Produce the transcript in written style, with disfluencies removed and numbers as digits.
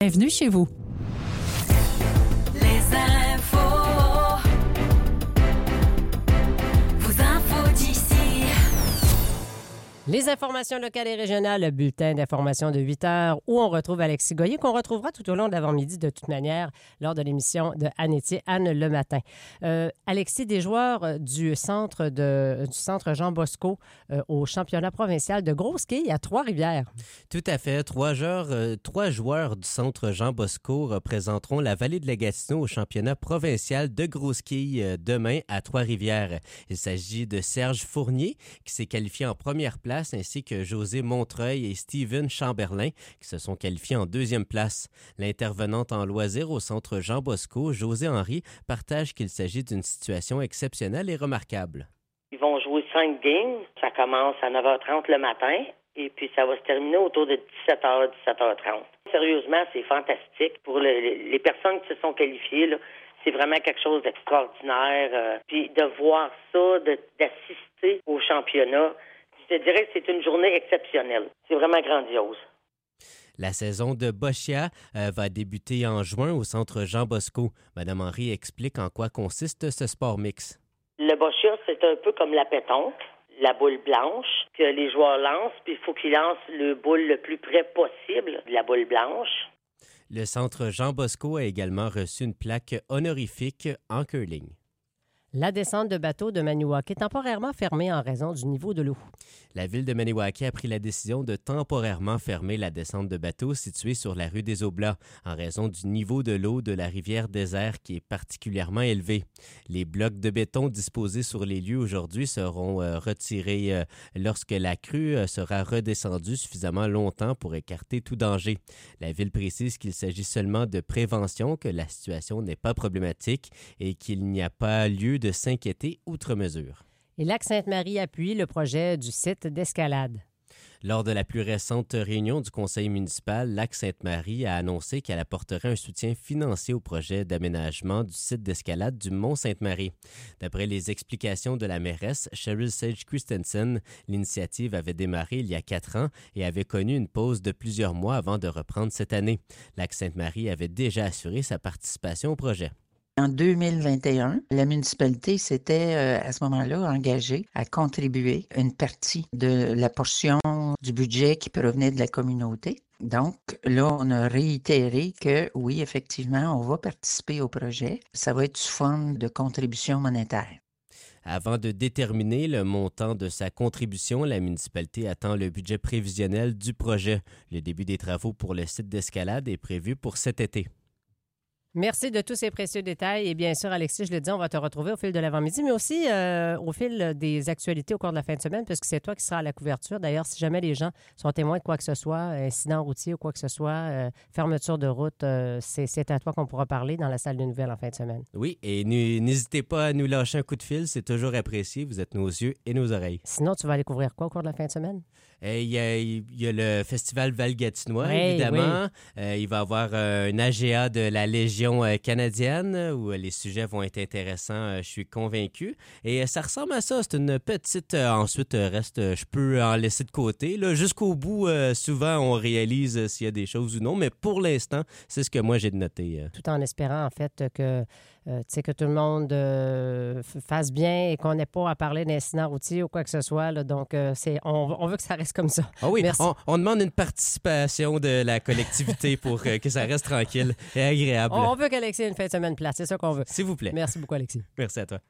Bienvenue chez vous. Les infos, vos infos d'ici. Les informations locales et régionales, le bulletin d'information de 8 heures où on retrouve Alexis Goyer, qu'on retrouvera tout au long de l'avant-midi de toute manière lors de l'émission de Anne Etier, Anne le matin. Alexis, des joueurs du centre Jean Bosco au championnat provincial de gros ski à Trois-Rivières. Tout à fait. Trois joueurs du centre Jean Bosco représenteront la vallée de la Gatineau au championnat provincial de gros ski demain à Trois-Rivières. Il s'agit de Serge Fournier qui s'est qualifié en première place ainsi que José Montreuil et Steven Chamberlain qui se sont qualifiés en deuxième place. L'intervenante en loisirs au centre Jean Bosco, José Henry, partage qu'il s'agit d'une situation exceptionnelle et remarquable. Ils vont jouer 5 games. Ça commence à 9h30 le matin et puis ça va se terminer autour de 17h, 17h30. Sérieusement, c'est fantastique. Pour les personnes qui se sont qualifiées, là, c'est vraiment quelque chose d'extraordinaire. Puis de voir ça, d'assister au championnat, je dirais que c'est une journée exceptionnelle. C'est vraiment grandiose. La saison de Boccia va débuter en juin au centre Jean Bosco. Madame Henry explique en quoi consiste ce sport mix. Le Boccia, c'est un peu comme la pétanque, la boule blanche que les joueurs lancent, puis il faut qu'ils lancent le boule le plus près possible de la boule blanche. Le centre Jean Bosco a également reçu une plaque honorifique en curling. La descente de bateau de Maniwaki est temporairement fermée en raison du niveau de l'eau. La ville de Maniwaki a pris la décision de temporairement fermer la descente de bateau située sur la rue des Oblats en raison du niveau de l'eau de la rivière Désert qui est particulièrement élevé. Les blocs de béton disposés sur les lieux aujourd'hui seront retirés lorsque la crue sera redescendue suffisamment longtemps pour écarter tout danger. La ville précise qu'il s'agit seulement de prévention, que la situation n'est pas problématique et qu'il n'y a pas lieu de s'inquiéter outre mesure. Et Lac-Sainte-Marie appuie le projet du site d'escalade. Lors de la plus récente réunion du conseil municipal, Lac-Sainte-Marie a annoncé qu'elle apporterait un soutien financier au projet d'aménagement du site d'escalade du Mont-Sainte-Marie. D'après les explications de la mairesse, Cheryl Sage Christensen, l'initiative avait démarré il y a 4 ans et avait connu une pause de plusieurs mois avant de reprendre cette année. Lac-Sainte-Marie avait déjà assuré sa participation au projet. En 2021, la municipalité s'était à ce moment-là engagée à contribuer une partie de la portion du budget qui provenait de la communauté. Donc là, on a réitéré que oui, effectivement, on va participer au projet. Ça va être sous forme de contribution monétaire. Avant de déterminer le montant de sa contribution, la municipalité attend le budget prévisionnel du projet. Le début des travaux pour le site d'escalade est prévu pour cet été. Merci de tous ces précieux détails. Et bien sûr, Alexis, je le dis, on va te retrouver au fil de l'avant-midi, mais aussi au fil des actualités au cours de la fin de semaine, puisque c'est toi qui seras à la couverture. D'ailleurs, si jamais les gens sont témoins de quoi que ce soit, incident routier ou quoi que ce soit, fermeture de route, c'est à toi qu'on pourra parler dans la salle de nouvelles en fin de semaine. Oui, et n'hésitez pas à nous lâcher un coup de fil, c'est toujours apprécié. Vous êtes nos yeux et nos oreilles. Sinon, tu vas aller couvrir quoi au cours de la fin de semaine? Il y a le festival Val-Gatinois, oui, évidemment. Oui. Il va y avoir un AGA de la Légion canadienne où les sujets vont être intéressants, je suis convaincu. Et ça ressemble à ça. C'est une petite... ensuite, je peux en laisser de côté. Là, jusqu'au bout, souvent, on réalise s'il y a des choses ou non. Mais pour l'instant, c'est ce que moi, j'ai noté. Tout en espérant, en fait, que tout le monde fasse bien et qu'on n'ait pas à parler d'incidents routiers ou quoi que ce soit. Là. Donc, on veut que ça reste comme ça. Ah oui, merci. On demande une participation de la collectivité pour que ça reste tranquille et agréable. On veut qu'Alexis ait une fin de semaine plate, c'est ça qu'on veut. S'il vous plaît. Merci beaucoup, Alexis. Merci à toi.